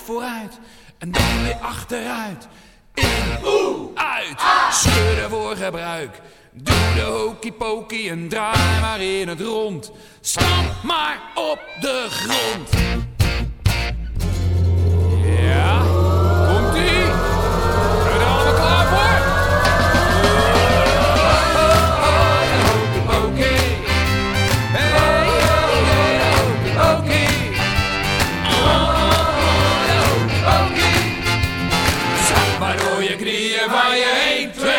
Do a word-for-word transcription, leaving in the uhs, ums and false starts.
vooruit en dan weer achteruit. In, oeh, uit, schudden voor gebruik. Doe de hokey pokey en draai maar in het rond. Stamp maar op de grond. Ja, komt-ie? Zijn we er allemaal klaar voor? Hokey pokey. Hey, hey, hokey pokey. Oh, hokey pokey. Zak maar door je knieën van je heen.